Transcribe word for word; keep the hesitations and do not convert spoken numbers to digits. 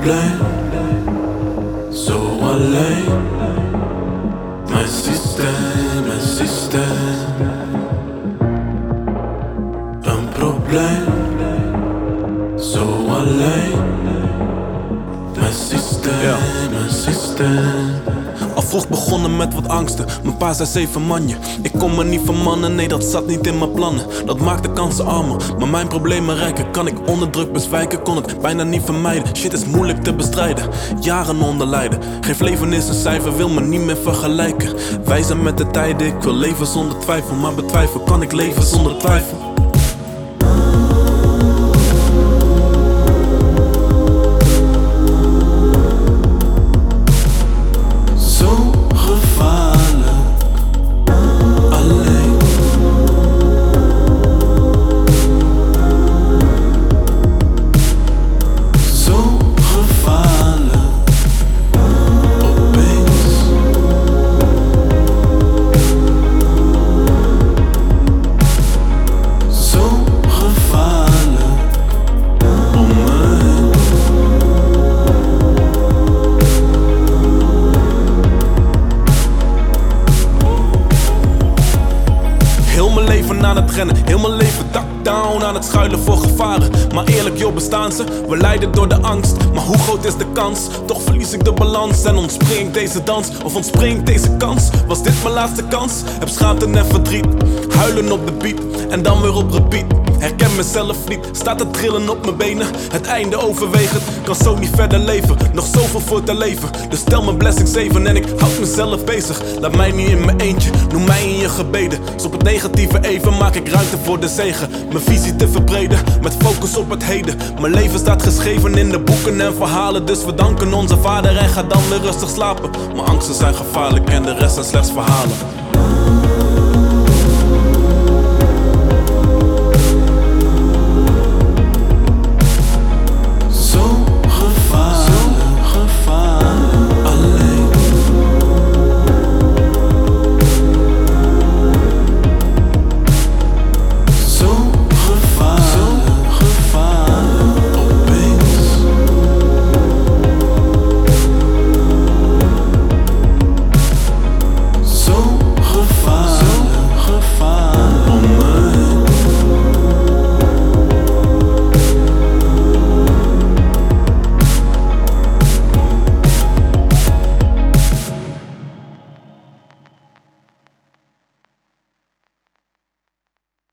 probleem, zo alleen. Mijn systeem, mijn systeem. Een probleem, zo alleen. Mijn systeem, ja. mijn systeem. Al vroeg begonnen met wat angsten. Mijn pa zei zeven manje. Ik kon me niet vermannen, nee dat zat niet in mijn plannen. Dat maakt de kansen armer, maar mijn problemen rijker. Kan ik onder druk bezwijken, kon het bijna niet vermijden. Shit is moeilijk te bestrijden, jaren onder lijden. Geef leven is een cijfer, wil me niet meer vergelijken. Wij zijn met de tijden, ik wil leven zonder twijfel. Maar betwijfel, kan ik leven zonder twijfel? Aan het rennen, heel mijn leven dak down, aan het schuilen voor gevaren. Maar eerlijk joh, bestaan ze, we lijden door de angst. Maar hoe groot is de kans? Toch verlies ik de balans en ontspring ik deze dans. Of ontspring ik deze kans? Was dit mijn laatste kans? Heb schaamte en verdriet, huilen op de beat en dan weer op repeat. Herken mezelf niet, staat te trillen op mijn benen. Het einde overwegend, kan zo niet verder leven. Nog zoveel voor te leven, dus stel mijn blessings even. En ik houd mezelf bezig, laat mij niet in mijn eentje. Noem mij in je gebeden, dus op het negatieve even maak ik ruimte voor de zegen. Mijn visie te verbreden, met focus op het heden. Mijn leven staat geschreven in de boeken en verhalen. Dus we danken onze vader en ga dan weer rustig slapen. Mijn angsten zijn gevaarlijk en de rest zijn slechts verhalen.